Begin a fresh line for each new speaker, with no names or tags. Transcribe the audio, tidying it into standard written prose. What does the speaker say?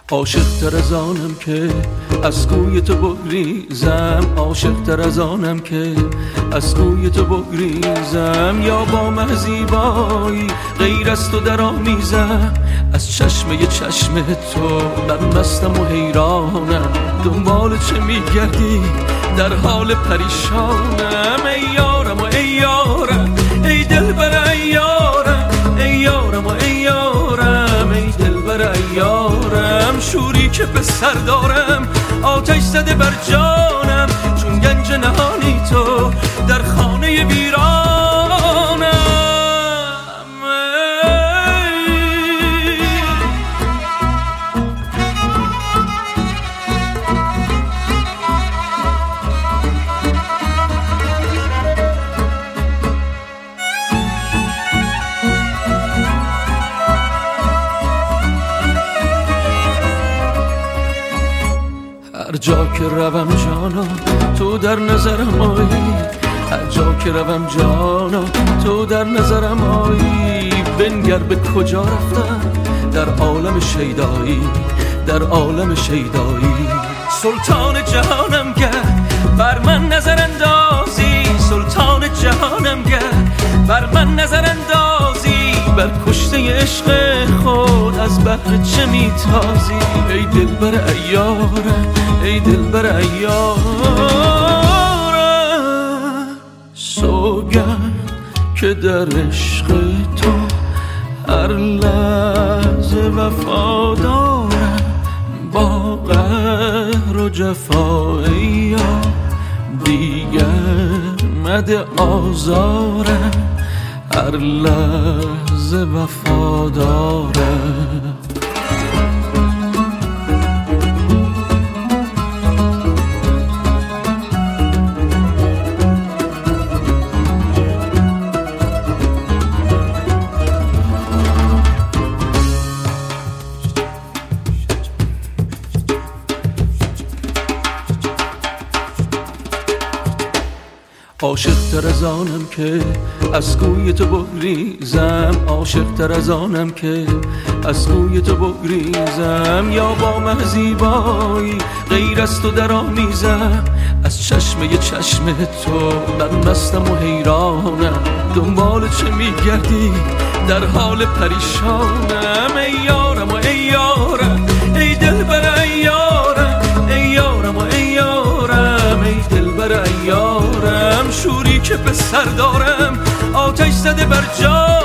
عاشق تر از آنم که از کوی تو بگریزم، عاشق تر از آنم که از کوی تو بگریزم، یا با مهزیبایی غیر از تو در آمیزم. از چشمه چشم تو من مستم و حیرانم، دنبال چه میگردی در حال پریشانم. ای یارم و ای یارم، ای دلبر ای یارم، ای یارم و ای یارم، ای دلبر ای یارم. شوری که به سر دارم آتش زده بر جانم، چون گنج نهانی تو در خانه ویرانم. هر جا که روم جانا تو در نظرم آیی، هر جا که روم جانا تو در نظرم آیی. بنگر به کجا رفتم در عالم شیدایی، در عالم شیدایی. سلطان جهانم گر بر من نظر اندازی، سلطان جهانم گر بر من نظر اندازی. بر کشته عشق خود از بحر چه میتازی؟ ای دلبر ای یارم، ای دلبر ای یارم. سوگند که در عشق تو هر لحظه وفادارم، با قهر و جفای یار دیگر مده آزارم، هر لحظه وفادارم. عاشق تر از آنم که از کوی تو بگریزم، عاشق تر از آنم که از کوی تو بگریزم، یا با مهزیبایی غیر از تو در آمیزم. از چشمه چشم تو من مستم و حیرانم، دنبال چه میگردی در حال پریشانم. ای یارم و ای یارم، ای دلبر ای یارم، ای یارم و ای یارم، ای دلبر ای یارم. شوری که به سر دارم آتش زده بر جان